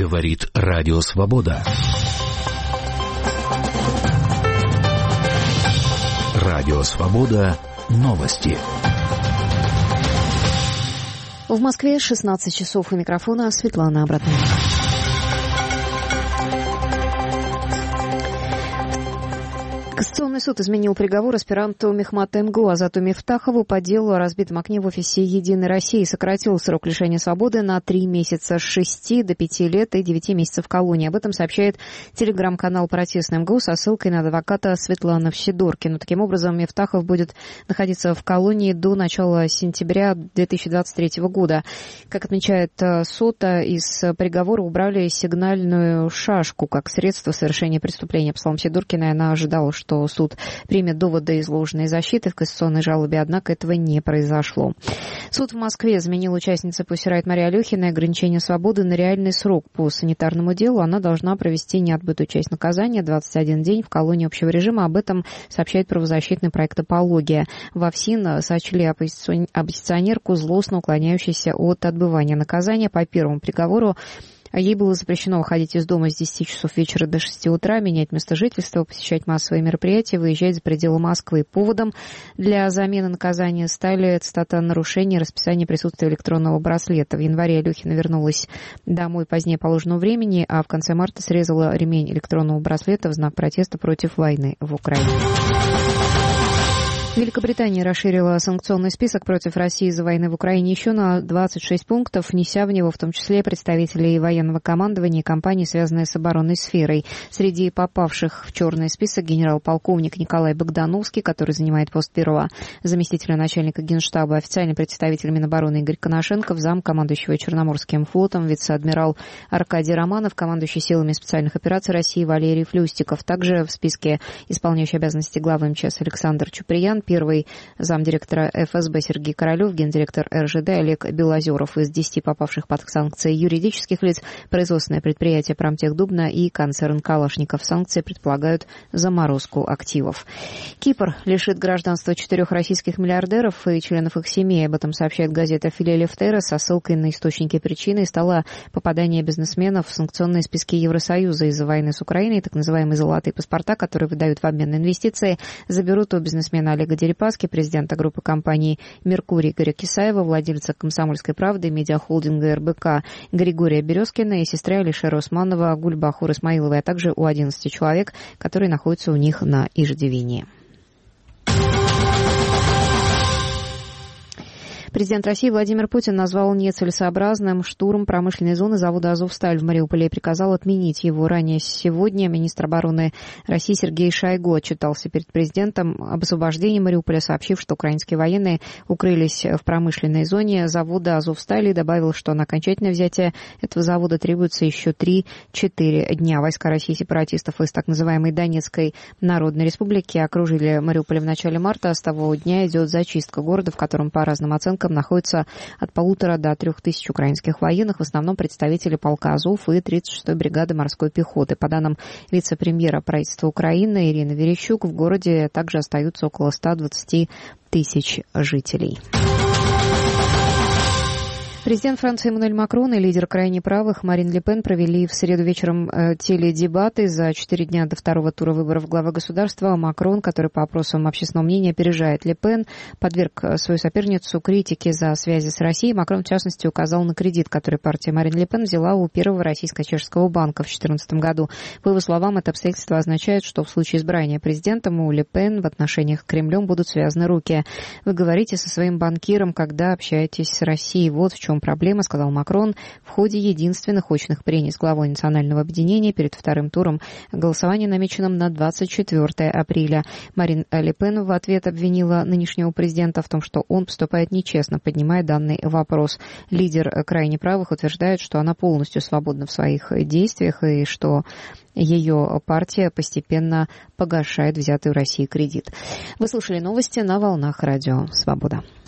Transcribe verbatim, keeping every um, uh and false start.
Говорит Радио Свобода. Радио Свобода. Новости. В Москве шестнадцать часов. У микрофона Светлана Абратова. Конституционный суд изменил приговор аспиранту Мехмата МГУ Азату Мифтахову по делу о разбитом окне в офисе «Единой России». Сократил срок лишения свободы на три месяца с шести до пяти лет и девяти месяцев колонии. Об этом сообщает телеграм-канал «Протестный МГУ» со ссылкой на адвоката Светланы Вседоркину. Таким образом, Мифтахов будет находиться в колонии до начала сентября две тысячи двадцать третьего года. Как отмечает суд, из приговора убрали сигнальную шашку как средство совершения преступления. По словам Вседоркиной, она ожидала, что что суд примет доводы изложенной защиты в кассационной жалобе, однако этого не произошло. Суд в Москве заменил участнице Pussy Riot Марии Алехиной ограничение свободы на реальный срок. По санитарному делу она должна провести неотбытую часть наказания, двадцать один день в колонии общего режима. Об этом сообщает правозащитный проект «Апология». Во ФСИН сочли оппозиционерку злостно уклоняющейся от отбывания наказания. По первому приговору ей было запрещено выходить из дома с десяти часов вечера до шести утра, менять место жительства, посещать массовые мероприятия, выезжать за пределы Москвы. Поводом для замены наказания стали, цитата, нарушения расписания присутствия электронного браслета. В январе Алехина вернулась домой позднее положенного времени, а в конце марта срезала ремень электронного браслета в знак протеста против войны в Украине. Великобритания расширила санкционный список против России из-за войны в Украине еще на двадцать шесть пунктов, внеся в него в том числе представителей военного командования и компаний, связанные с оборонной сферой. Среди попавших в черный список генерал-полковник Николай Богдановский, который занимает пост первого заместителя начальника Генштаба, официальный представитель Минобороны Игорь Коношенков, зам командующего Черноморским флотом, вице-адмирал Аркадий Романов, командующий силами специальных операций России Валерий Флюстиков. Также в списке исполняющий обязанности главы МЧС Александр Чуприян, первый замдиректора эф эс бэ Сергей Королев, гендиректор эр жэ дэ Олег Белозеров. Из десяти попавших под санкции юридических лиц производственное предприятие «Промтехдубна» и концерн «Калашников». Санкции предполагают заморозку активов. Кипр лишит гражданства четырех российских миллиардеров и членов их семей. Об этом сообщает газета «Филия Лефтера» со ссылкой на источники. Причиной стало попадание бизнесменов в санкционные списки Евросоюза из-за войны с Украиной. Так называемые «золотые паспорта», которые выдают в обмен на инвестиции, заберут у бизнесмена Олега Дерипаски, президента группы компаний «Меркурий» Игоря Кисаева, владельца «Комсомольской правды», медиахолдинга эр бэ ка Григория Березкина и сестры Алишера Усманова Гульбахор Исмаиловой, а также у одиннадцати человек, которые находятся у них на иждивении. Президент России Владимир Путин назвал нецелесообразным штурм промышленной зоны завода «Азовсталь» в Мариуполе и приказал отменить его. Ранее сегодня министр обороны России Сергей Шойгу отчитался перед президентом об освобождении Мариуполя, сообщив, что украинские военные укрылись в промышленной зоне завода «Азовсталь», и добавил, что на окончательное взятие этого завода требуется еще три-четыре дня. Войска России сепаратистов из так называемой Донецкой Народной Республики окружили Мариуполь в начале марта. С того дня идет зачистка города, в котором, по разным оценкам, находится от полутора до трех тысяч украинских военных, в основном представители полка «Азов» и тридцать шестой бригады морской пехоты. По данным вице-премьера правительства Украины Ирины Верещук, в городе также остаются около ста двадцати тысяч жителей. Президент Франции Эммануэль Макрон и лидер крайне правых Марин Ле Пен провели в среду вечером э, теледебаты за четыре дня до второго тура выборов главы государства. Макрон, который по опросам общественного мнения опережает Ле Пен, подверг свою соперницу критике за связи с Россией. Макрон, в частности, указал на кредит, который партия Марин Ле Пен взяла у первого российско-чешского банка в две тысячи четырнадцатом году. По его словам, это обстоятельство означает, что в случае избрания президентом у Ле Пен в отношениях с Кремлем будут связаны руки. Вы говорите со своим банкиром, когда общаетесь с Россией. Вот в чем проблема, сказал Макрон в ходе единственных очных прений с главой национального объединения перед вторым туром голосования, намеченным на двадцать четвёртое апреля. Марин Ле Пен в ответ обвинила нынешнего президента в том, что он поступает нечестно, поднимая данный вопрос. Лидер крайне правых утверждает, что она полностью свободна в своих действиях и что ее партия постепенно погашает взятый у России кредит. Вы слушали новости на волнах радио «Свобода».